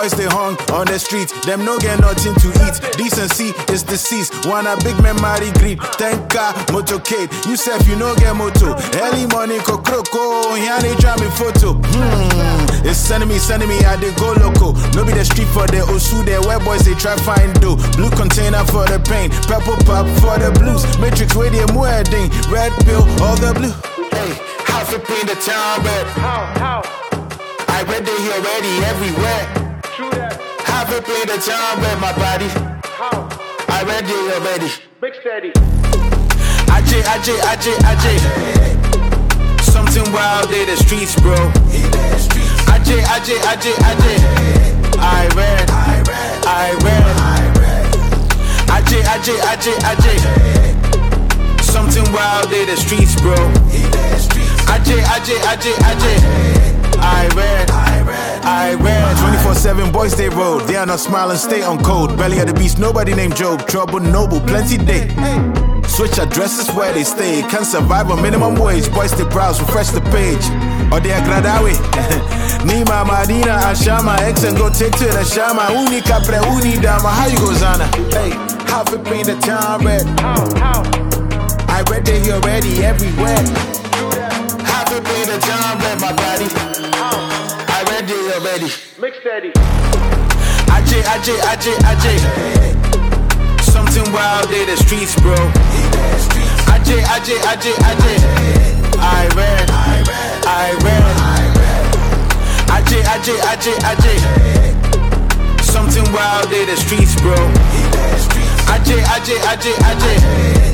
boys they hung on the street. Them no get nothing to eat. Decency is deceased. Wanna big man marry greed. Thank God, motorcade. You self you no get moto. Early morning kokroko. Here they try me photo. It's sending me, I they go loco. No be the street for the Osu, there where boys they try find dough. Blue container for the pain, purple pop for the blues. Matrix where they wedding, red pill, all the blue. Hey, how to paint the town red? How? I read they here already everywhere. True that. How to paint the town red, my body? How? I read they already. Big steady. Aj. Something wild in the streets, bro. Aj. I read. Aj. Something wild in the streets, bro. Aj. I read 24/7 boys they road. They are not smiling, stay on code. Belly of the beast, nobody named Job. Trouble noble, plenty day. Switch addresses where they stay. Can't survive on minimum wage. Boys they browse, refresh the page. Or they agradawe. Nima Madina Ashama X and go take to the Shama. Uni Capre, Uni Dama. How you go, Zana? Hey, how to paint the town red? How? I read they here already everywhere. How to paint the town red, my body? I read they already. Big steady. Aj. Something wild in the streets, bro. Aj. I read. Aj. Something wild in the streets, bro. Aj.